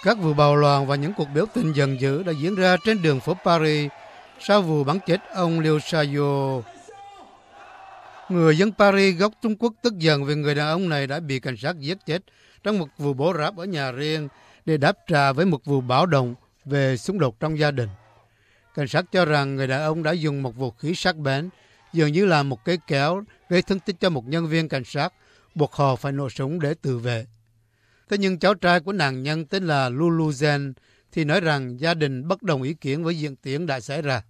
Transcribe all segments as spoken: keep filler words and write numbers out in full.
Các vụ bạo loạn và những cuộc biểu tình giận dữ đã diễn ra trên đường phố Paris sau vụ bắn chết ông Liu Xiaobo. Người dân Paris gốc Trung Quốc tức giận vì người đàn ông này đã bị cảnh sát giết chết trong một vụ bổ ráp ở nhà riêng để đáp trả với một vụ bạo động về xung đột trong gia đình. Cảnh sát cho rằng người đàn ông đã dùng một vũ khí sắc bén, dường như là một cây kéo, gây thương tích cho một nhân viên cảnh sát, buộc họ phải nổ súng để tự vệ. Thế nhưng cháu trai của nạn nhân tên là Lulu Zhen thì nói rằng gia đình bất đồng ý kiến với diễn tiến đã xảy ra.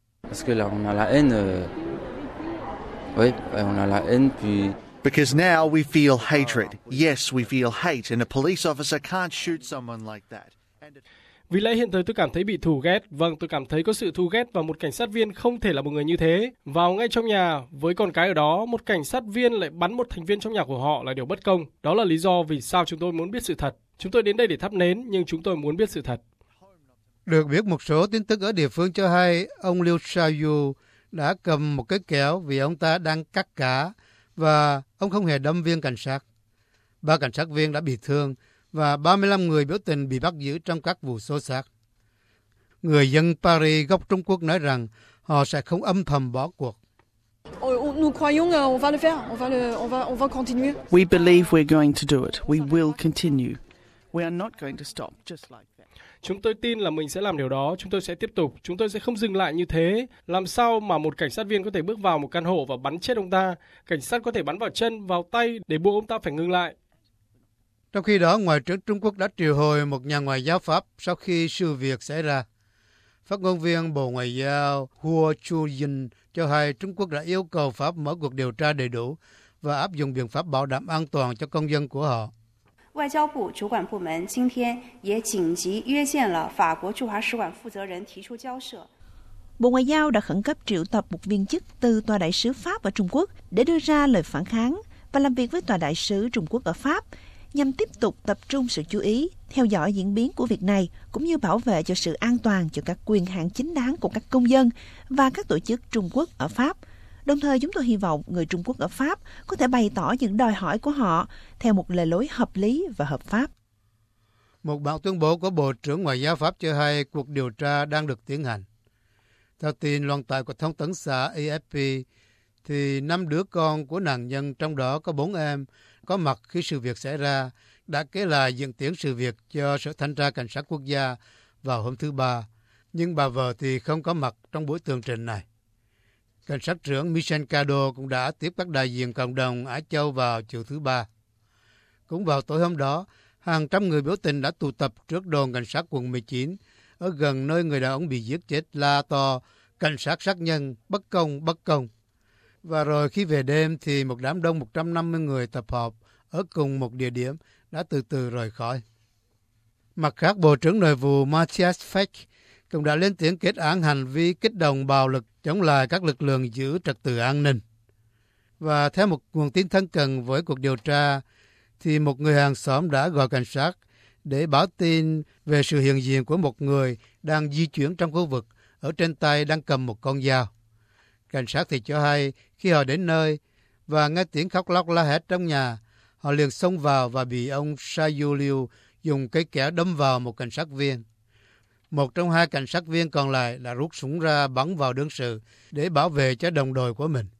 Because now we feel hatred. Yes, we feel hate, and a police officer can't shoot someone like that. Vì lẽ hiện tới tôi cảm thấy bị thù ghét. Vâng, tôi cảm thấy có sự thù ghét và một cảnh sát viên không thể là một người như thế. Vào ngay trong nhà, với con cái ở đó, một cảnh sát viên lại bắn một thành viên trong nhà của họ là điều bất công. Đó là lý do vì sao chúng tôi muốn biết sự thật. Chúng tôi đến đây để thắp nến, nhưng chúng tôi muốn biết sự thật. Được biết một số tin tức ở địa phương cho hay ông Liu Xiaobo đã cầm một cái kéo vì ông ta đang cắt cá và ông không hề đâm viên cảnh sát. Ba cảnh sát viên đã bị thương và ba mươi lăm người biểu tình bị bắt giữ trong các vụ xô xát. Người dân Paris gốc Trung Quốc nói rằng họ sẽ không âm thầm bỏ cuộc. We believe we're going to do it. We will continue. We are not going to stop just like that. Chúng tôi tin là mình sẽ làm điều đó, chúng tôi sẽ tiếp tục, chúng tôi sẽ không dừng lại như thế. Làm sao mà một cảnh sát viên có thể bước vào một căn hộ và bắn chết ông ta? Cảnh sát có thể bắn vào chân, vào tay để buộc ông ta phải ngừng lại. Trong khi đó, Ngoại trưởng Trung Quốc đã triệu hồi một nhà ngoại giao Pháp sau khi sự việc xảy ra. Phát ngôn viên Bộ Ngoại giao Hua Chuyin cho hay Trung Quốc đã yêu cầu Pháp mở cuộc điều tra đầy đủ và áp dụng biện pháp bảo đảm an toàn cho công dân của họ. Bộ Ngoại giao đã khẩn cấp triệu tập một viên chức từ Tòa đại sứ Pháp ở Trung Quốc để đưa ra lời phản kháng và làm việc với Tòa đại sứ Trung Quốc ở Pháp nhằm tiếp tục tập trung sự chú ý, theo dõi diễn biến của việc này cũng như bảo vệ cho sự an toàn cho các quyền hạn chính đáng của các công dân và các tổ chức Trung Quốc ở Pháp. Đồng thời chúng tôi hy vọng người Trung Quốc ở Pháp có thể bày tỏ những đòi hỏi của họ theo một lề lối hợp lý và hợp pháp. Một bản tuyên bố của Bộ trưởng Ngoại giao Pháp cho hay cuộc điều tra đang được tiến hành. Theo tin loan tải của thông tấn xã A F P, thì năm đứa con của nạn nhân, trong đó có bốn em, có mặt khi sự việc xảy ra, đã kể lại diễn tiến sự việc cho Sở Thanh tra Cảnh sát Quốc gia vào hôm thứ Ba, nhưng bà vợ thì không có mặt trong buổi tường trình này. Cảnh sát trưởng Michel Cado cũng đã tiếp các đại diện cộng đồng Á Châu vào chiều thứ Ba. Cũng vào tối hôm đó, hàng trăm người biểu tình đã tụ tập trước đồn cảnh sát quận mười chín, ở gần nơi người đàn ông bị giết chết, la to, cảnh sát sát nhân, bất công, bất công. Và rồi khi về đêm thì một đám đông một trăm năm mươi người tập hợp ở cùng một địa điểm đã từ từ rời khỏi. Mặt khác, Bộ trưởng Nội vụ Matthias Fech cũng đã lên tiếng kết án hành vi kích động bạo lực chống lại các lực lượng giữ trật tự an ninh. Và theo một nguồn tin thân cận với cuộc điều tra, thì một người hàng xóm đã gọi cảnh sát để báo tin về sự hiện diện của một người đang di chuyển trong khu vực, ở trên tay đang cầm một con dao. Cảnh sát thì cho hay khi họ đến nơi và nghe tiếng khóc lóc la hét trong nhà, họ liền xông vào và bị ông Xiaobo Liu dùng cây kéo đâm vào một cảnh sát viên. Một trong hai cảnh sát viên còn lại đã rút súng ra bắn vào đương sự để bảo vệ cho đồng đội của mình.